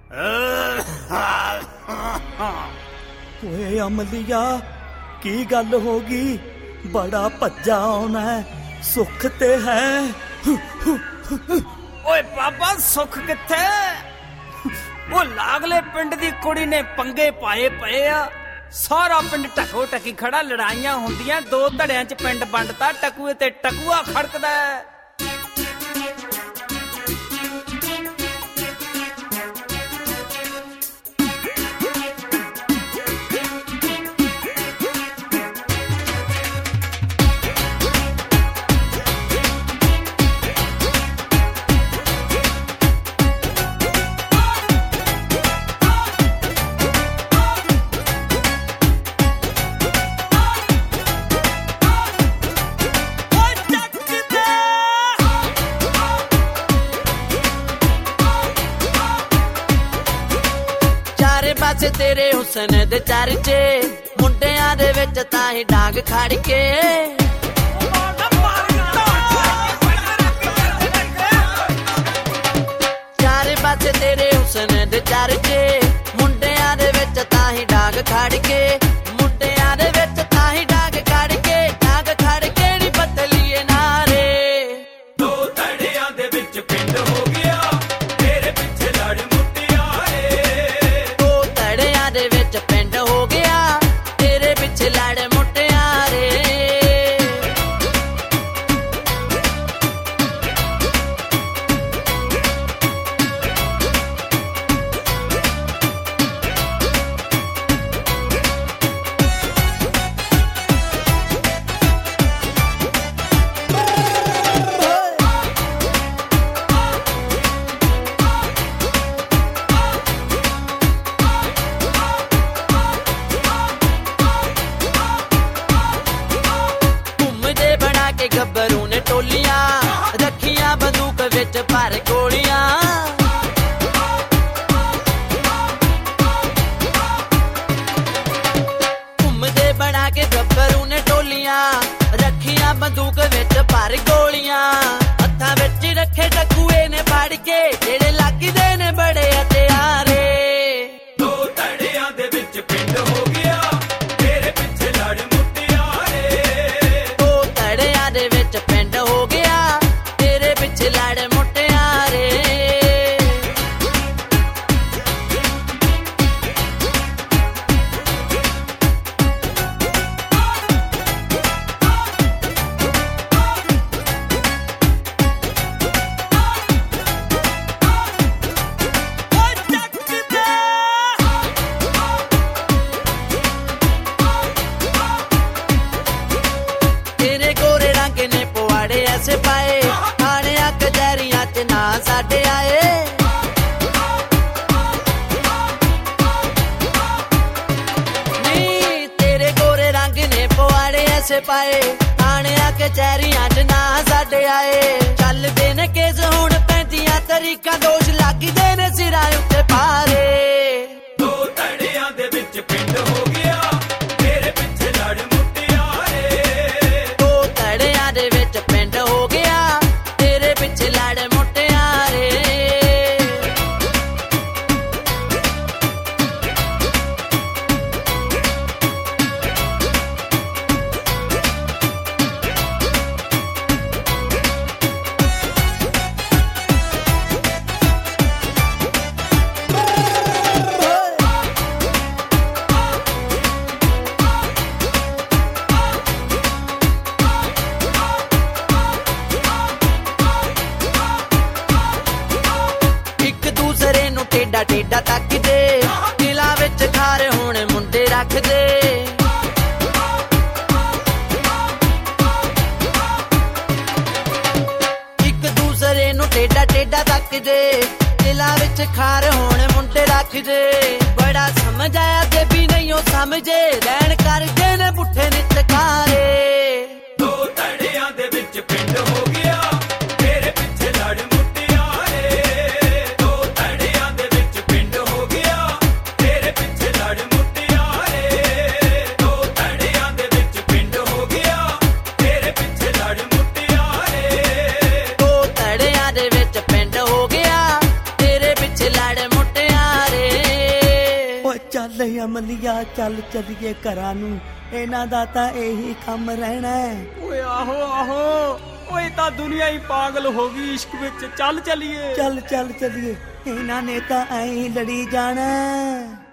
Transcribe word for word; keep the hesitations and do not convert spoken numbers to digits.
ਓਏ ਅਮਲੀਆ, ਕੀ ਗੱਲ ਹੋ ਗਈ? ਬੜਾ ਭੱਜਾ ਆਉਣਾ, ਸੁੱਖ ਤੇ ਹੈ। ਓਏ ਬਾਬਾ, ਸੁੱਖ ਕਿੱਥੇ? ਉਹ ਲਾਗਲੇ ਪਿੰਡ ਦੀ ਕੁੜੀ ਨੇ ਪੰਗੇ ਪਾਏ ਪਏ ਆ। ਸਾਰਾ ਪਿੰਡ ਟਕੋ ਟਕੀ ਖੜਾ, ਲੜਾਈਆਂ ਹੁੰਦੀਆਂ, ਦੋ ਧੜਿਆਂ ਚ ਪਿੰਡ ਵੰਡਤਾ, ਟਕੂਏ ਤੇ ਟਕੂਆ ਖੜਕਦਾ। ਪਾਸੇ ਤੇਰੇ ਹੁਸਨ ਦੇ ਚਰਚੇ, ਮੁੰਡਿਆਂ ਦੇ ਵਿੱਚ ਤਾਂ ਹੀ ਡਾਂਗ ਖੜ ਕੇ। ਚਾਰੇ ਪਾਸੇ ਤੇਰੇ ਹੁਸਨ ਦੇ ਚਰਚੇ, ਮੁੰਡਿਆਂ ਦੇ ਵਿੱਚ ਤਾਂ ਹੀ ਡਾਂਗ ਖੜ ਕੇ। ਮੁੰਡਿਆਂ ਦੇ ਵਿੱਚ ਤਾਂ ਹੀ ਡਾਂਗ ਖੜ ਕੇ, ਡਾਂਗ ਖੜ ਕੇ ਨੀ ਬਦਲੀਏ ਨਾਰੇ। ਦੋ ਧੜਿਆਂ ਦੇ ਵਿੱਚ ਪਿੰਡ ਹੋ ਗਿਆ, ਤੇਰੇ ਪਿੱਛੇ ਲੜ ਮੁਟਿਆਰੇ। ਦੋ ਧੜਿਆਂ ਦੇ ਵਿੱਚ ਪਿੰਡ ਹੋ ਗਿਆ, ਤੇਰੇ ਪਿੱਛੇ ਲੜ ਮੁਟਿਆਰੇ। ਗੱਭਰੂ ਨੇ ਟੋਲੀਆਂ ਰੱਖੀਆਂ, ਬੰਦੂਕ ਵਿੱਚ ਭਰ ਗੋਲੀਆਂ। ਘੁੰਮਦੇ ਬਣਾ ਕੇ ਗੱਭਰੂ ਨੇ ਟੋਲੀਆਂ ਰੱਖੀਆਂ, ਬੰਦੂਕ ਵਿੱਚ ਭਰ ਗੋਲੀਆਂ। ਹੱਥਾਂ ਵਿੱਚ ਰੱਖੇ ਟਕੂਏ ਨੇ ਫੜ ਕੇ, ਜਿਹੜੇ ਲੱਗਦੇ ਨੇ ਬੜੇ ਹਥਿਆਰੇ। ਦੋ ਧੜਿਆਂ ਦੇ ਵਿੱਚ ਪਿੰਡ ਹੋ ਗਿਆ, ਤੇਰੇ ਪਿੱਛੇ ਲੜ ਮੁਟਿਆਰੇ। ਦੋ ਧੜਿਆਂ ਦੇ ਵਿੱਚ ਪਿੰਡ ਹੋ ਗਿਆ, ਤੇਰੇ ਪਿੱਛੇ ਲੜ ਮੁਟਿਆਰੇ। ਤੇਰੇ ਗੋਰੇ ਰੰਗ ਨੇ ਪਵਾੜੇ ਐਸੇ ਪਾਏ, ਥਾਣਿਆਂ ਕਚਹਿਰੀਆਂ ਚ ਨਾ ਸਾਡੇ ਆਏ। ਨੀ ਤੇਰੇ ਗੋਰੇ ਰੰਗ ਨੇ ਪਵਾੜੇ ਐਸੇ ਪਾਏ, ਥਾਣਿਆਂ ਕਚਹਿਰੀਆਂ ਚ ਨਾ ਸਾਡੇ ਆਏ। ਚੱਲਦੇ ਨੇ ਕੇਸ ਹੁਣ ਪੈਂਦੀਆਂ ਤਰੀਕਾਂ, ਦੋਸ਼ ਲੱਗਦੇ ਨੇ ਸਿਰਾਂ ਉੱਤੇ ਭਾਰੇ। ਦੋ ਧੜਿਆਂ ਦੇ ਵਿੱਚ ਪਿੰਡ ਹੋ ਗਿਆ, ਤੇਰੇ ਪਿੱਛੇ ਲੜ ਮੁਟਿਆਰੇ। ਦੋ ਧੜਿਆਂ ਦੇ ਵਿੱਚ ਪਿੰਡ ਹੋ ਗਿਆ, ਤੇਰੇ ਪਿੱਛੇ ਲੜ ਮੁਟਿਆਰੇ। ਇੱਕ ਦੂਸਰੇ ਨੂੰ ਟੇਡਾ ਟੇਡਾ ਤੱਕਦੇ, ਦਿਲਾਂ ਵਿੱਚ ਖਾਰ ਹੁਣ ਮੁੰਡੇ ਰੱਖਦੇ। ਇੱਕ ਦੂਸਰੇ ਨੂੰ ਟੇਡਾ ਟੇਡਾ ਤੱਕਦੇ, ਦਿਲਾਂ ਵਿੱਚ ਖਾਰ ਹੁਣ ਮੁੰਡੇ ਰੱਖਦੇ। ਬੜਾ ਸਮਝ ਆਇਆ ਤੇ ਵੀ ਨਹੀਂ ਉਹ ਸਮਝੇ, ਰਹਿਣ ਕਰਦੇ ਨੇ ਪੁੱਠੇ ਨਿਤਕਾਰੇ। ਦੋ ਧੜਿਆਂ ਦੇ ਵਿੱਚ ਪਿੰਡ ਹੋ ਗਿਆ, ਤੇਰੇ ਪਿੱਛੇ ਲੜ ਮੁਟਿਆਰੇ। ਦੋ ਧੜਿਆਂ ਦੇ ਵਿੱਚ ਪਿੰਡ ਹੋ ਗਿਆ, ਤੇਰੇ ਪਿੱਛੇ ਲੜ ਮੁਟਿਆਰੇ। ਦੋ ਧੜਿਆਂ ਦੇ ਵਿੱਚ ਪਿੰਡ ਹੋ ਗਿਆ, ਤੇਰੇ ਪਿੱਛੇ ਲੜ ਮੁਟਿਆਰੇ। ਦੋ ਧੜਿਆਂ ਦੇ ਵਿੱਚ ਪਿੰਡ ਹੋ ਗਿਆ, ਤੇਰੇ ਪਿੱਛੇ ਲੜ ਮੁਟਿਆਰੇ। ਚੱਲ ਅਮਲੀਆ ਚੱਲ ਚੱਲੀਏ ਘਰਾਂ ਨੂੰ, ਇਹਨਾਂ ਦਾ ਤਾਂ ਇਹੀ ਕੰਮ ਰਹਿਣਾ ਹੈ। ਓਏ ਆਹੋ ਆਹੋ, ਓਏ ਤਾਂ ਦੁਨੀਆ ਹੀ ਪਾਗਲ ਹੋ ਗਈ ਇਸ਼ਕ ਵਿੱਚ, ਚੱਲ ਚੱਲੀਏ। ਚੱਲ ਚੱਲ ਚੱਲੀਏ, ਇਹਨਾਂ ਨੇ ਤਾਂ ਐਂ ਲੜੀ ਜਾਣਾ।